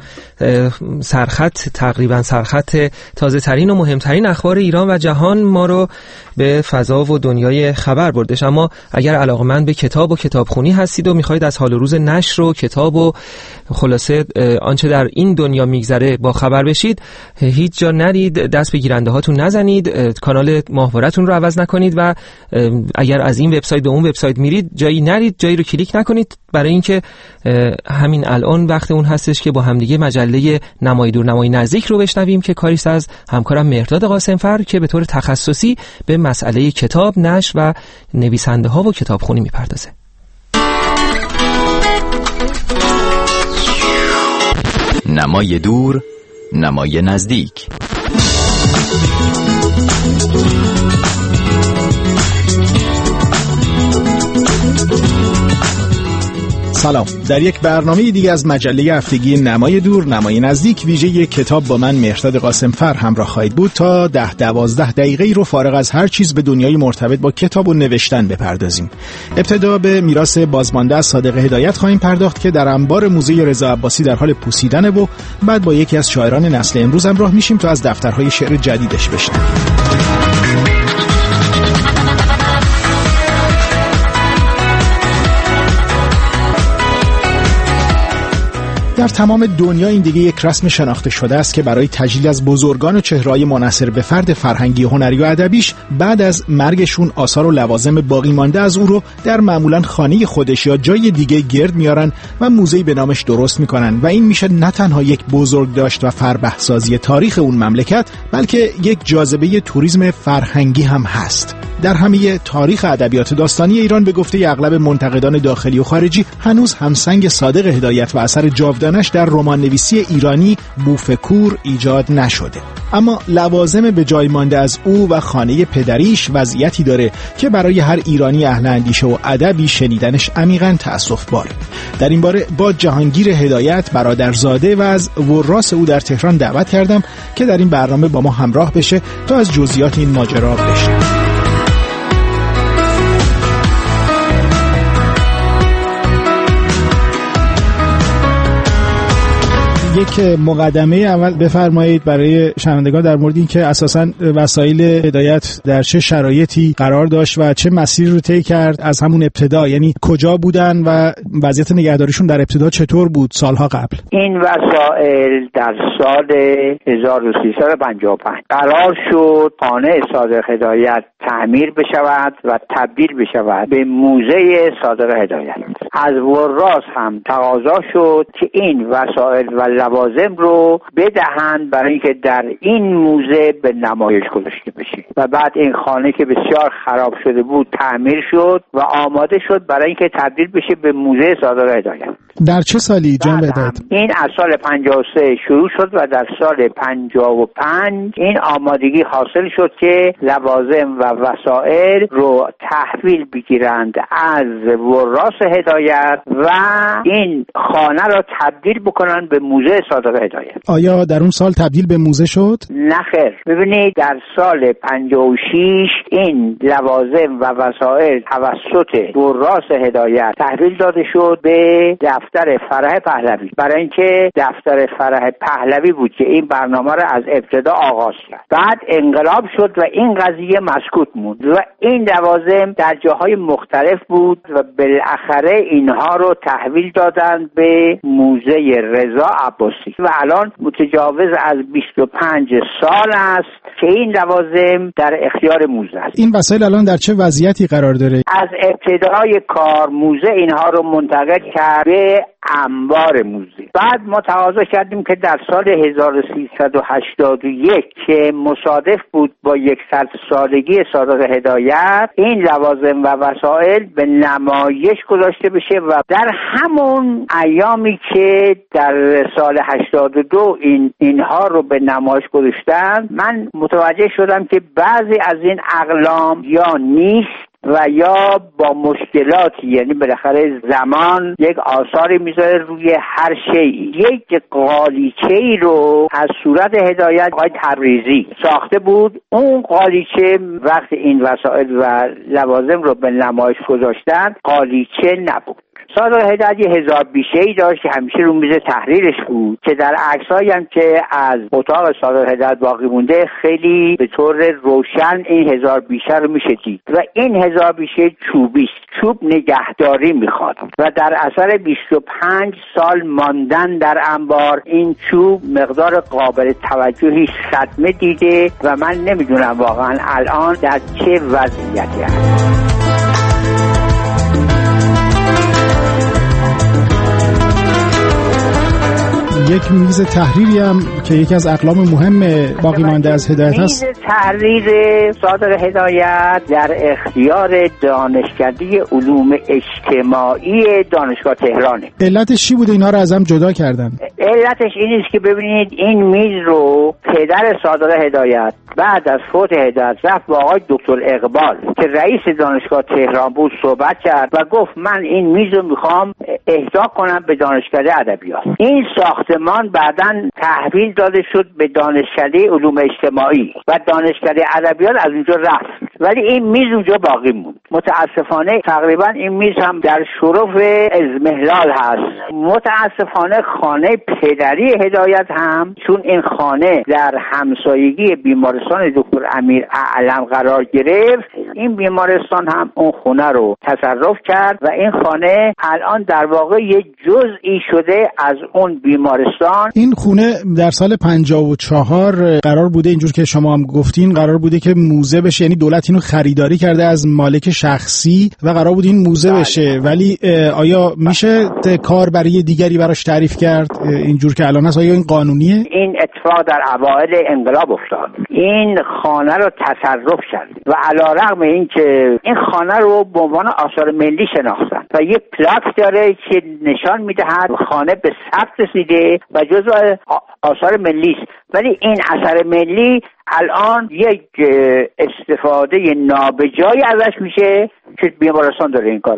Speaker 1: سرخط تقریبا سرخط تازه ترین و مهمترین اخبار ایران و جهان ما رو به فضا و دنیای خبر بردش. اما اگر علاقه‌مند به کتاب و کتابخونی هستید و میخواید از حال و روز نشر و کتاب و خلاصه آنچه در این دنیا میگذره با خبر بشید، هیچ جا نرید، دست به گیرنده هاتون نزنید، کانال ماهواره‌تون رو عوض نکنید و اگر از این وبسایت به اون وبسایت میرید جایی نرید، جایی رو کلیک نکنید، برای اینکه همین الان وقت اون هستش که با همدیگه مجله نمای دور نمای نزدیک رو بشنویم که کاریست از همکارم مهرداد قاسمفر که به طور تخصصی به مسئله کتاب، نشر و نویسنده ها و کتابخونی میپردازه.
Speaker 5: نمای دور نمای نزدیک.
Speaker 23: سلام. در یک برنامه دیگه از مجله هفتگی نمای دور نمای نزدیک ویژه یک کتاب با من مهرداد قاسمفر همراه خواهید بود تا ده دوازده دقیقه ای رو فارغ از هر چیز به دنیای مرتبط با کتاب و نوشتن بپردازیم. ابتدا به میراث بازمانده از صادق هدایت خواهیم پرداخت که در انبار موزه رضا عباسی در حال پوسیدنه و بعد با یکی از شاعران نسل امروز همراه میشیم تا از دفترهای شعر جدیدش بشنویم. در تمام دنیا این دیگه یک رسم شناخته شده است که برای تجلیل از بزرگان و چهره‌های منحصر به فرد فرهنگی، هنری و ادبیش بعد از مرگشون آثار و لوازم باقی مانده از او رو در معمولاً خانه خودش یا جای دیگه گرد میارن و موزه‌ای به نامش درست میکنن و این میشه نه تنها یک بزرگداشت و فربه‌سازی تاریخ اون مملکت، بلکه یک جاذبه توریسم فرهنگی هم هست. در همه تاریخ ادبیات داستانی ایران به گفته اغلب منتقدان داخلی و خارجی هنوز همسنگ صادق هدایت و اثر جاودانش در رمان نویسی ایرانی بوفکور ایجاد نشده. اما لوازم به جای مانده از او و خانه پدریش وضعیتی داره که برای هر ایرانی اهل اندیشه و ادبی شنیدنش عمیقاً تأسف باره. در این باره با جهانگیر هدایت برادرزاده و از وراث او در تهران دعوت کردم که در این برنامه با ما همراه بشه تا از جزئیات این ماجرا بشنویم. یک مقدمه اول بفرمایید برای شنوندگان در مورد این که اساساً وسایل هدایت در چه شرایطی قرار داشت و چه مسیری رو طی کرد از همون ابتدا، یعنی کجا بودن و وضعیت نگهداریشون در ابتدا چطور بود سالها قبل؟
Speaker 11: این وسایل در سال هزار و سیصد و پنجاه و پنج قرار شد خانه صادق هدایت تعمیر بشود و تبدیل بشود به موزه صادق هدایت. از وراث هم تقاضا شد که این وسایل و لوازم رو بدهند برای اینکه در این موزه به نمایش گذاشته بشه و بعد این خانه که بسیار خراب شده بود تعمیر شد و آماده شد برای اینکه تبدیل بشه به موزه صادق هدایت.
Speaker 23: در چه سالی جناب هدایت؟
Speaker 11: این از سال پنجاه و سه شروع شد و در سال پنجاه و پنج این آمادگی حاصل شد که لوازم و وسایل رو تحویل بگیرند از وراث هدایت و این خانه رو تبدیل بکنن به موزه صادق هدایت.
Speaker 23: آیا در اون سال تبدیل به موزه شد؟
Speaker 11: نه خیر. ببینید در سال پنجاه و شش این لوازم و وسایل توسط وراث هدایت تحویل داده شد به دفتر فرح پهلوی، برای اینکه دفتر فرح پهلوی بود که این برنامه رو از ابتدا آغاز کرد. بعد انقلاب شد و این قضیه مسکوت موند و این لوازم در جاهای مختلف بود و بالاخره اینها رو تحویل دادن به موزه رضا عباسی و الان متجاوز از بیست و پنج سال است که این لوازم در اختیار موزه است.
Speaker 23: این وسایل الان در چه وضعیتی قرار داره؟
Speaker 11: از ابتدای کار موزه اینها رو منتقل کرد به انبار موزه. بعد ما تقاضا کردیم که در سال هزار و سیصد و هشتاد و یک که مصادف بود با یکصد سالگی صادق هدایت این لوازم و وسایل به نمایش گذاشته بشه و در همون ایامی که در سال هشتاد و دو این اینها رو به نمایش گذاشتن من متوجه شدم که بعضی از این اقلام یا نیست و یا با مشکلاتی، یعنی بالاخره زمان یک آثاری میذاره روی هر شیئی. یک قالیچه‌ای رو از صورت هدایت آقای تبریزی ساخته بود. اون قالیچه وقتی این وسایل و لوازم رو به نمایش گذاشتن قالیچه نبود. صادق هدایت یه هزار بیشه‌ای داشت که همیشه رو میز تحریرش بود که در عکسایی هم که از اتاق صادق هدایت باقی مونده خیلی به طور روشن این هزار بیشه رو میشه دید و این هزار بیشه چوبی است. چوب نگهداری میخواد و در اثر بیست و پنج سال ماندن در انبار این چوب مقدار قابل توجهی صدمه دیده و من نمیدونم واقعا الان در چه وضعیتی هست.
Speaker 23: یک میز تحریری هم که یکی از اقلام مهم باقی مانده از هدایت هست.
Speaker 11: میز تحریر صادق هدایت در اختیار دانشکده علوم اجتماعی دانشگاه تهرانه.
Speaker 23: علتش چی بوده اینها رو از هم جدا کردن؟
Speaker 11: علتش این است که ببینید این میز رو پدر صادق هدایت بعد از فوت هدایت رفت با آقای دکتر اقبال که رئیس دانشگاه تهران بود صحبت کرد و گفت من این میز رو میخوام اهدا کنم به دانشکده ادبیات. این ساختمان بعداً تحویل داده شد به دانشکده علوم اجتماعی و دانشکده ادبیات از اونجا رفت ولی این میز اونجا باقی موند. متاسفانه تقریبا این میز هم در شرف ازمهلال هست. متاسفانه خانه پدری هدایت هم چون این خانه در همسایگی بیمارستان دکتر امیر اعلم قرار گرفت این بیمارستان هم اون خونه رو تصرف کرد و این خانه الان در واقع یه جزئی شده از اون بیمارستان.
Speaker 23: این خونه در سال پنجاه و چهار قرار بوده اینجور که شما هم گفتین قرار بوده که موزه بشه، یعنی دولت اینو خریداری کرده از مالک شخصی و قرار بود این موزه بشه ولی آیا میشه کار برای دیگری براش تعریف کرد اینجور که الان هست؟ آیا این قانونیه؟
Speaker 11: این اتفاق در اوایل انقلاب افتاد. این خانه رو تصرف کرد و علیرغم این که این خانه رو به عنوان آثار ملی شناختن و یک پلاک داره که نشان میدهد خانه به ثبت رسیده و جزو آثار ملی است ولی این اثر ملی الان یک استفاده نابجایی ازش میشه که بیمارستان داره این کار میکنه.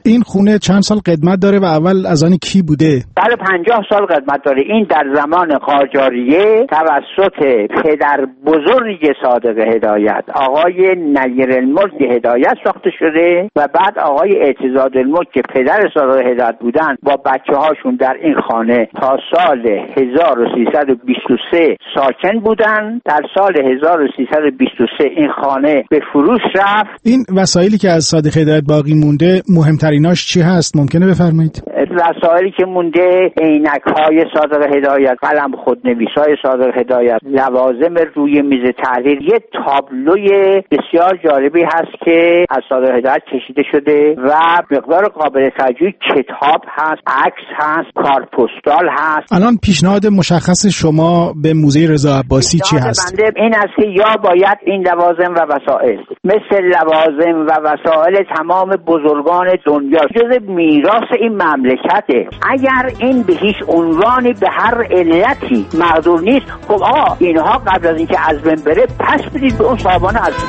Speaker 23: این خونه چند سال قدمت داره و اول از آن کی بوده؟
Speaker 11: بله پنجاه سال قدمت داره. این در زمان قاجاریه توسط پدر بزرگ صادق هدایت آقای نیرالملک هدایت ساخته شده و بعد آقای اعتزاد الملک که پدر صادق هدایت بودن با بچه هاشون در این خانه تا سال هزار و سیصد و بیست و سه ساکن بودن. در سال هزار و سیصد و بیست و سه این خانه به فروش رفت.
Speaker 23: این وسایلی که از صادق هدایت باقی مونده مهمتریناش چی هست؟ ممکنه بفرمایید؟
Speaker 11: وسایلی که مونده عینک‌های صادق هدایت، قلم خودنویس‌های صادق هدایت، لوازم روی میز تحریر. یه تابلوی بسیار جالبی هست که از صادق هدایت کشیده شده و مقدار قابل توجهی کتاب هست، عکس هست، کارت پستال هست.
Speaker 23: الان پیشنهاد مشخص شما به موزه رضا عباسی چی هست؟
Speaker 11: بنده این است که یا باید این لوازم و وسایل مثل لوازم و وسایل تمام بزرگان دنیا جز میراث این مملکته، اگر این به هیچ عنوانی به هر علتی مقدور نیست، خب آقا اینها قبل از اینکه از بین بره پس بدید به اون صاحبان اصلی.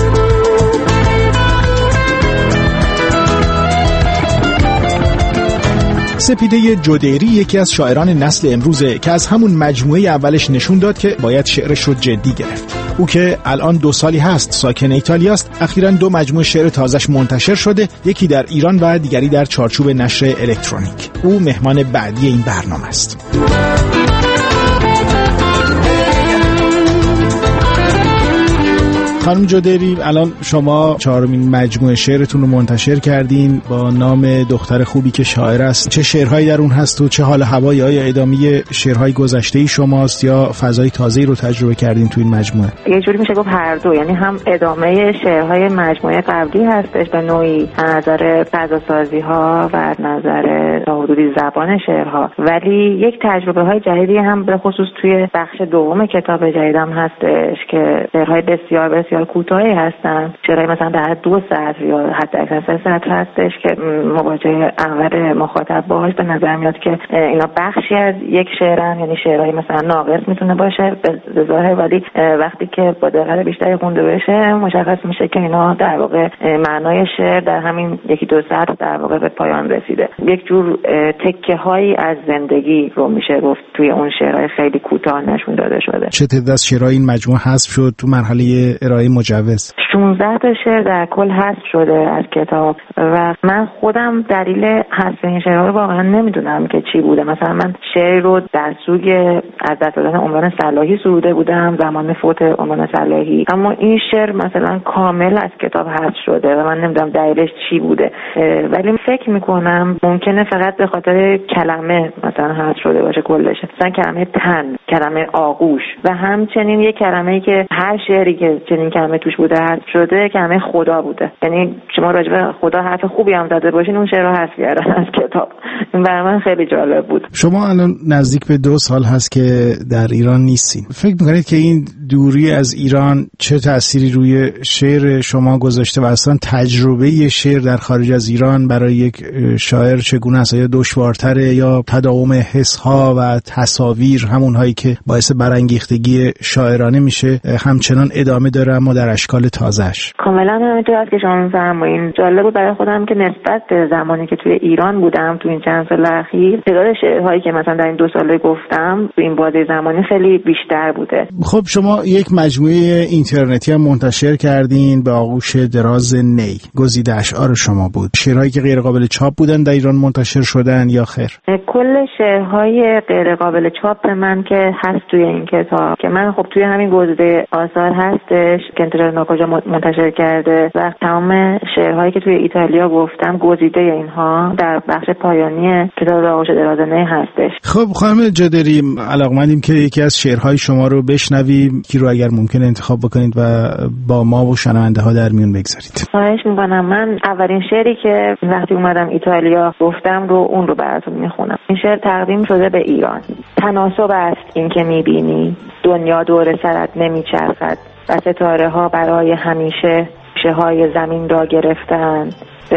Speaker 23: سپیده جودیری یکی از شاعران نسل امروزه که از همون مجموعه اولش نشون داد که باید شعرش رو جدی گرفت. او که الان دو سالی هست ساکن ایتالیاست، اخیراً دو مجموعه شعر تازش منتشر شده، یکی در ایران و دیگری در چارچوب نشر الکترونیک. او مهمان بعدی این برنامه است. خانم جودیری، الان شما چهارمین مجموعه شعرتون رو منتشر کردین با نام دختر خوبی که شاعر است. چه شعرهایی در اون هست و چه حال هوایی؟ آیا ادامه شعرهای گذشته‌ای شماست یا فضای تازه‌ای رو تجربه کردین تو این مجموعه؟
Speaker 6: یه جوری میشه گفت هر دو، یعنی هم ادامه شعرهای مجموعه قبلی هستش به نوعی از نظر فضاسازی‌ها و از نظر حدودی زبان شعرها، ولی یک تجربه‌های جدیدی هم به خصوص توی بخش دوم کتاب جدیدم هستش که شعرهای بسیار بسیار کوتاهی هستن، شعرهای مثلا در دو سطر یا حتی اکثر سه سطر هستش که مواجهه اول مخاطب باهاش به نظر میاد که اینا بخشی از یک شعرن، یعنی شعرهای مثلا ناقص میتونه باشه به ظاهر، ولی وقتی که با دقت بیشتری خونده بشه مشخص میشه که اینا در واقع معنای شعر در همین یکی دو سطر در واقع به پایان رسیده. یک جور تکه هایی از زندگی رو میشه گفت توی اون شعرهای خیلی کوتاه نشون داده شده.
Speaker 23: چه تعداد از شعرهای این مجموعه حذف شد تو مرحله ارائه مجوز؟
Speaker 6: شانزده تا شعر در کل حذف شده از کتاب و من خودم دلیل حذف این شعرها رو واقعا نمیدونم که چی بوده. مثلا من شعر رو در سوگ از دست دادن عنوان صلاحی سروده بودم زمان فوت عنوان صلاحی، اما این شعر مثلا کامل از کتاب حذف شده و من نمیدونم دلیلش چی بوده، ولی فکر میکنم ممکنه فقط به خاطر کلمه مثلا حذف شده باشه کلش، مثلا کلمه تن، کلمه آغوش و همچنین یک کلمه‌ای که هر شعری که چنین کلمه توش بوده حذف شده کلمه خدا بوده. یعنی شما راجع به خدا حرف خوبی هم زده باشین اون شعر رو حذف کردن از کتاب. این برای من خیلی جالب بود.
Speaker 23: شما الان نزدیک به دو سال هست که در ایران نیستین. فکر می‌کنید که این دوری از ایران چه تأثیری روی شعر شما گذاشته و اصلا تجربه شعر در خارج از ایران برای یک شاعر چگونه است؟ یا دشوارتره یا تداوم حس‌ها و تصاویر همونهایی که باعث برانگیختگی شاعرانه میشه همچنان ادامه داره اما در اشکال تازه‌اش؟
Speaker 6: کاملا همینطور است که شما می‌فرمایید. جالب بود برای خودم که نسبت به زمانی که توی ایران بودم تو این چند سال اخیر تعداد شعرهایی که مثلا در این دو ساله گفتم تو این بازه زمانی خیلی بیشتر بوده.
Speaker 23: خب شما یک مجموعه اینترنتی هم منتشر کردین به آغوش دراز نی. گزیده اشعار شما بود. شعرهایی که غیر قابل چاپ بودن در ایران منتشر شدن یا خیر؟
Speaker 6: کل شعرهای غیر قابل چاپ من که هست توی این کتاب که من خب توی همین گزیده آثار هستش که انتشار ناکجا منتشر کرده و تمام شعرهایی که توی ایتالیا گفتم گزیده اینها در بخش پایانی کتاب آغوش دراز نی هستش.
Speaker 23: خب خانم جودیری، علاقمندیم که یکی از شعرهای شما رو بشنویم که رو اگر ممکنه انتخاب بکنید و با ما و شنونده ها در میون بگذارید.
Speaker 6: خواهش میکنم. من اولین شعری که وقتی اومدم ایتالیا گفتم رو اون رو براتون میخونم. این شعر تقدیم شده به ایران. تناسب است این که میبینی دنیا دور سرت نمیچرخد و ستاره ها برای همیشه شهای زمین را گرفتند.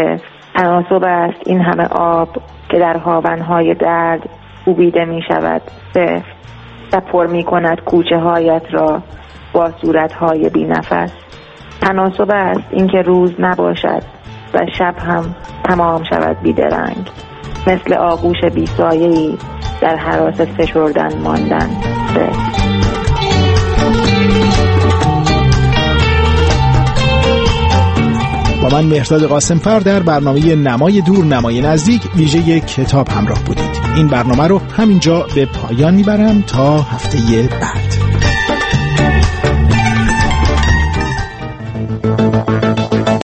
Speaker 6: تناسب است این همه آب که در هاونهای درد کوبیده می شود سفت و پر می کند کوچه هایت را با صورت های بی نفس. تناسب است این که روز نباشد و شب هم تمام شود بیدرنگ، مثل آغوش بیسایه‌ای در هراس فشردن ماندن.
Speaker 23: با من مهرداد قاسمفر در برنامه نمای دور نمای نزدیک ویژه کتاب همراه بودید. این برنامه رو همینجا به پایان میبرم تا هفته بعد.